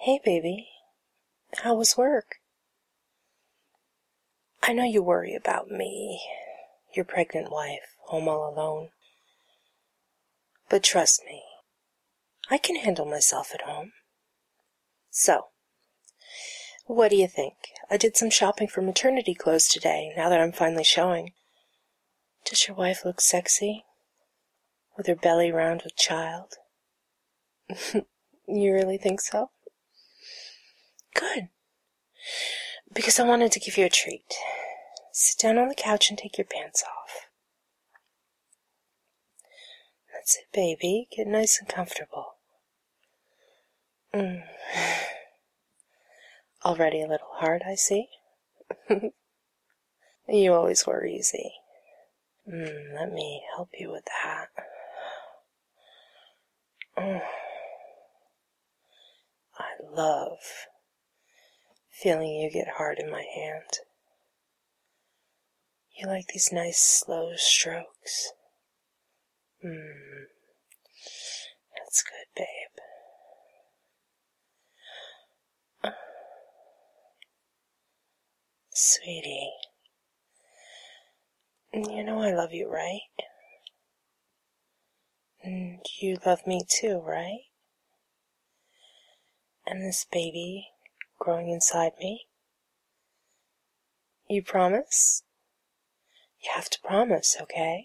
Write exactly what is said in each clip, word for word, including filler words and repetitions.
Hey, baby. How was work? I know you worry about me, your pregnant wife, home all alone. But trust me, I can handle myself at home. So, what do you think? I did some shopping for maternity clothes today, now that I'm finally showing. Does your wife look sexy? With her belly round with child? You really think so? Good. Because I wanted to give you a treat. Sit down on the couch and take your pants off. That's it, baby. Get nice and comfortable. Mm. Already a little hard, I see. You always were easy. Mm, let me help you with that. Mm. I love feeling you get hard in my hand. You like these nice slow strokes. Mm. That's good, babe. Uh. Sweetie. You know I love you, right? And you love me too, right? And this baby growing inside me? You promise? You have to promise, okay?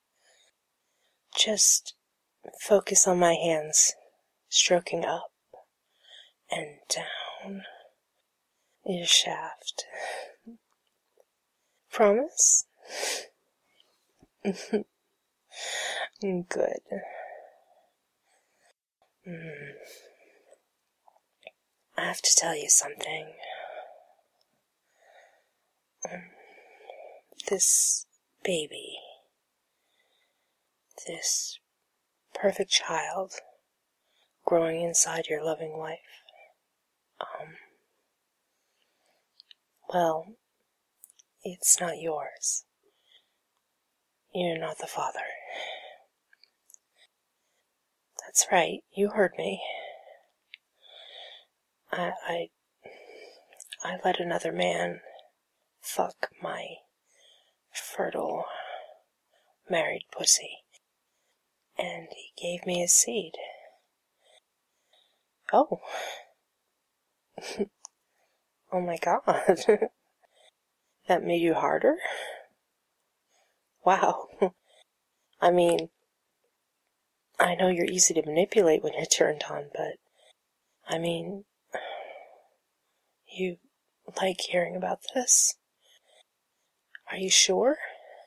Just focus on my hands, stroking up and down your shaft. Promise? Good. Mm. I have to tell you something. This baby, this perfect child growing inside your loving wife, um, well, it's not yours. You're not the father. That's right, you heard me. I, I, I let another man fuck my fertile, married pussy, and he gave me his seed. Oh. Oh my God. That made you harder? Wow. I mean, I know you're easy to manipulate when you're turned on, but, I mean, you like hearing about this? Are you sure?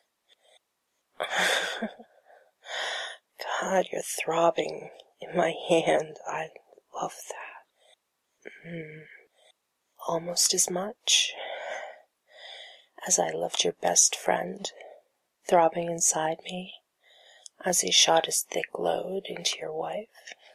God, you're throbbing in my hand. I love that. Mm. Almost as much as I loved your best friend throbbing inside me as he shot his thick load into your wife.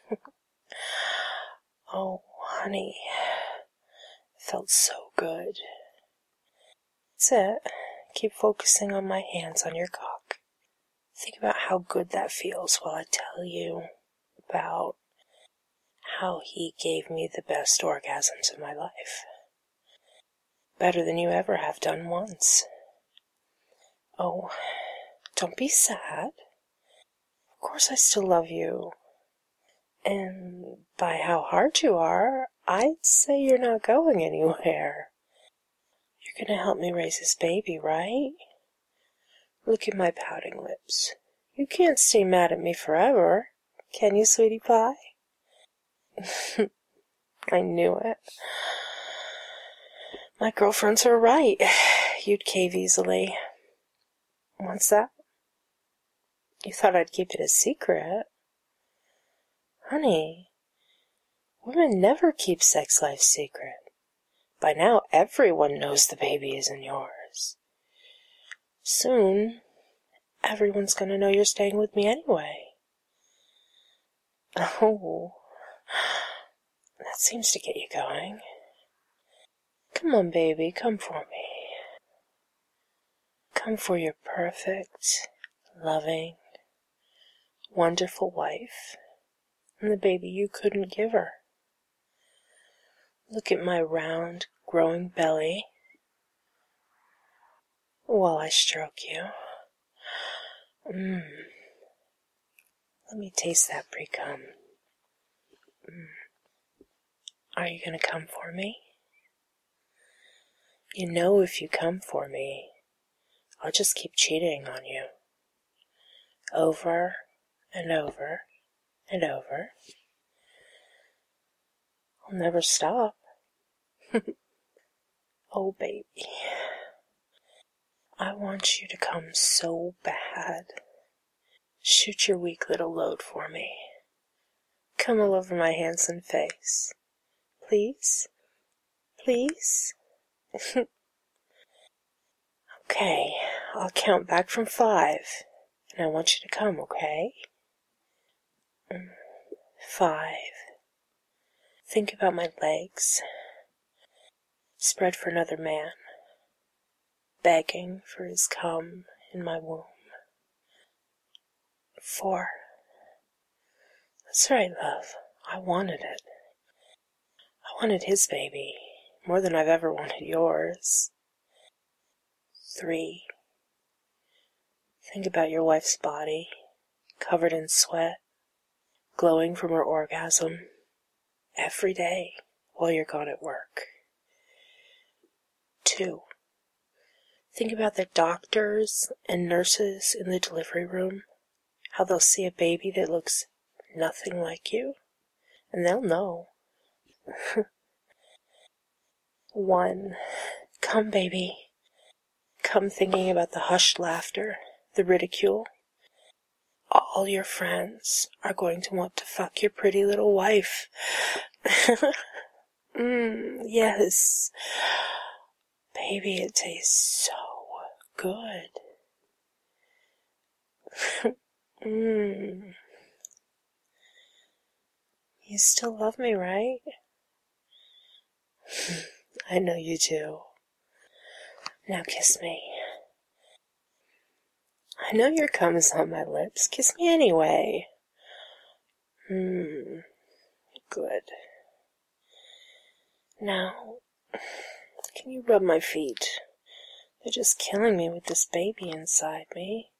Oh, honey, it felt so good. That's it. Keep focusing on my hands on your cock. Think about how good that feels while I tell you about how he gave me the best orgasms of my life. Better than you ever have done once. Oh, don't be sad. Of course I still love you. And by how hard you are, I'd say you're not going anywhere. You're gonna help me raise this baby, right? Look at my pouting lips. You can't stay mad at me forever, can you, sweetie pie? I knew it. My girlfriends are right. You'd cave easily. What's that? You thought I'd keep it a secret? Honey, women never keep sex life secret. By now, everyone knows the baby isn't yours. Soon, everyone's gonna know you're staying with me anyway. Oh, that seems to get you going. Come on, baby, come for me. Come for your perfect, loving, wonderful wife and the baby you couldn't give her. Look at my round, growing belly while I stroke you. Mmm. Let me taste that pre-cum. Mm. Are you gonna come for me? You know if you come for me, I'll just keep cheating on you. Over and over and over. I'll never stop. Oh, baby. I want you to come so bad. Shoot your weak little load for me. Come all over my handsome face. Please? Please? Okay, I'll count back from five, and I want you to come, okay? Five. Think about my legs, spread for another man, begging for his cum in my womb. Four. That's right, love. I wanted it. I wanted his baby more than I've ever wanted yours. Three. Think about your wife's body, covered in sweat, glowing from her orgasm, every day while you're gone at work. Two. Think about the doctors and nurses in the delivery room, how they'll see a baby that looks nothing like you, and they'll know. One. Come, baby. Come thinking about the hushed laughter, the ridicule. All your friends are going to want to fuck your pretty little wife. Mmm, yes. Baby, it tastes so good. Mmm. You still love me, right? I know you do. Now kiss me. I know your cum is on my lips. Kiss me anyway. Mmm. Good. Now, can you rub my feet? They're just killing me with this baby inside me.